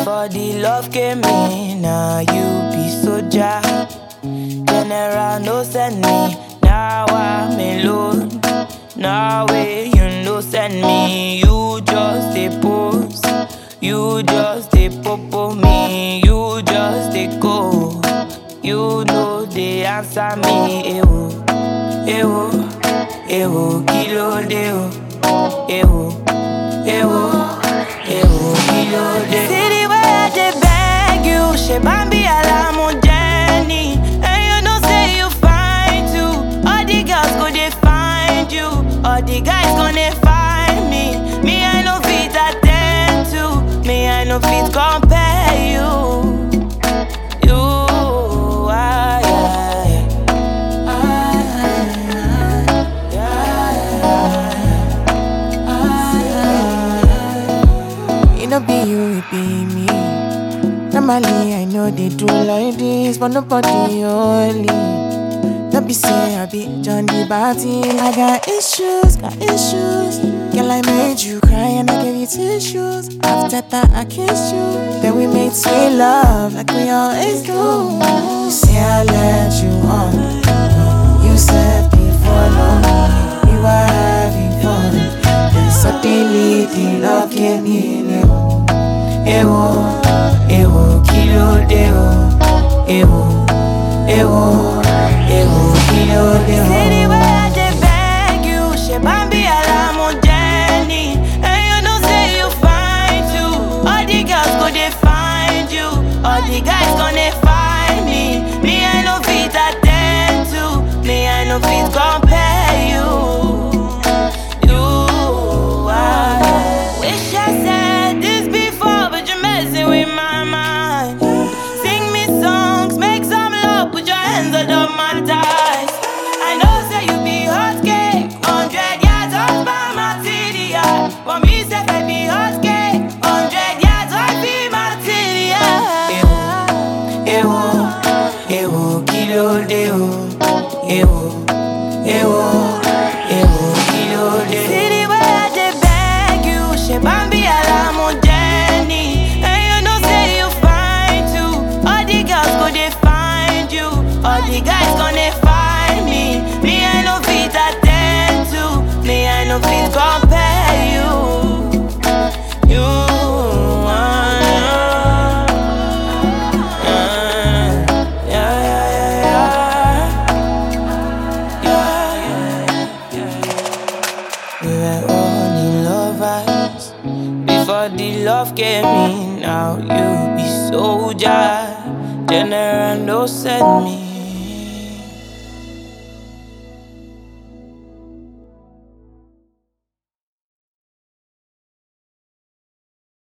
Before the love came in, now you be soldier. General no send me, now I'm alone. Now you no send me, you just a post. You just a popo me, you just a go. You know they answer me, ewo, ewo, ewo, kilo deo, ewo, ewo, ewo, kilo deo. See the way I dey beg you, she bambi alamu Jenny, and you know say you fine too. All the girls go they find you, all the guys gonna find me. Me I no fit attend to, me I no fit compare you. No be you, it be me. Normally I know they do like this, but nobody only. Don't be say I be John the Baptist. I got issues, got issues. Girl, I made you cry and I gave you tissues. After that I kissed you, then we made sweet love like we always do. You say I let you on. You said before long we were having fun. Then suddenly the love came in. Ewo, ewo, kilo deo. Ewo, ewo, ewo, kilo deo. See the way I dey beg you, she bambi alamu Jenny, and you know say you fine too. All the girls go they find you, all the guys gonna find me. Me I no fit attend to, me I no fit compare you. Wish I said this before, but you're messing with my mind. Sing me songs, make some love, put your hands under my thighs. I know say you be hot cake, 100 yards off by my TDI. But me say baby hot cake, 100 yards off be my TDI. Ewo, ewo, kilo deo. Ewo, ewo, ewo, kilo deo. See the way I dey beg you, she bambi alamu Jenny, and you know say you fine too. All the girls go they find you, all the guys gonna find me. Me I no fit attend to, me I no fit compare you. You, yeah, yeah, yeah. We were only lovers before the love came in. Now you be soldier. General no send me.